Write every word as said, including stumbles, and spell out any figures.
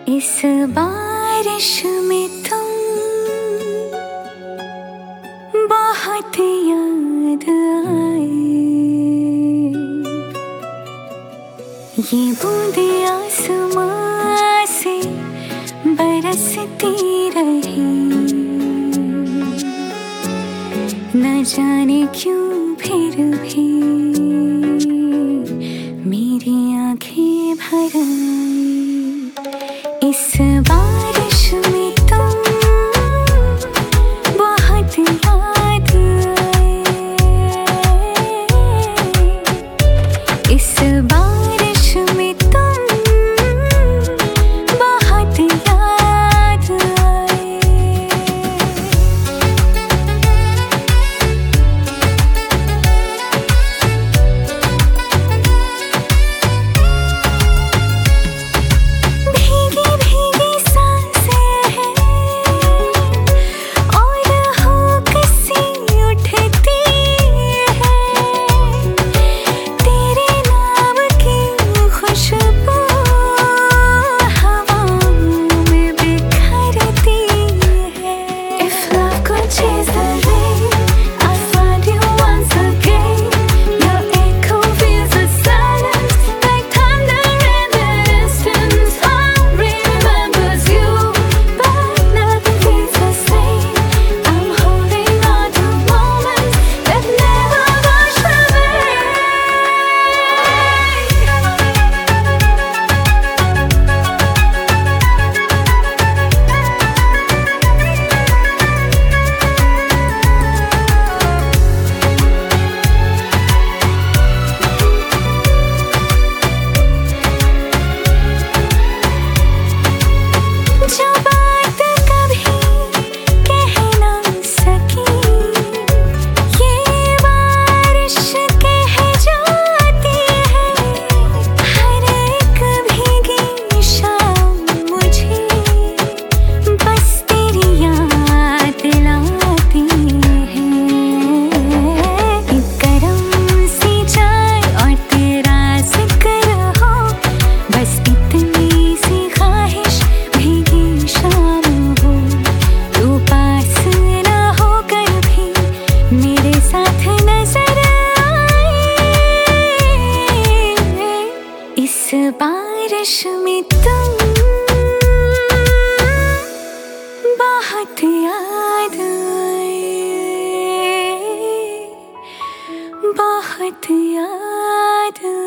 इस बारिश में तुम बहुत याद आए। ये बूंदे आसमां से बरसती रही, न जाने क्यों फिर भी मेरी आंखें भर आई। इस बारिश में तुम बहुत याद आए। इस बारिश में तुम बहुत याद आए। भीगी भीगी सांसें हैं और होक सी उठती है। तेरे नाम की खुशबू हवाओं में बिखरती है। If love could chase the rain, I'd find you once again. Your echo fills the silence like thunder in the distance. Heart remembers you, but nothing feels the same. I'm holding on to moments that never wash away. जो बात कभी कह ना सकी, ये बारिश कह जाती है। हर एक भीगी शाम मुझे बस तेरी याद लाती है। एक गरम सी चाय और तेरा जिक्र हो, बस इतनी सी ख्वाहिश भीगी शाम हो। तू पास ना होकर भी मेरे साथ नजर आए। इस बारिश में तुम बहुत याद आए, बहुत याद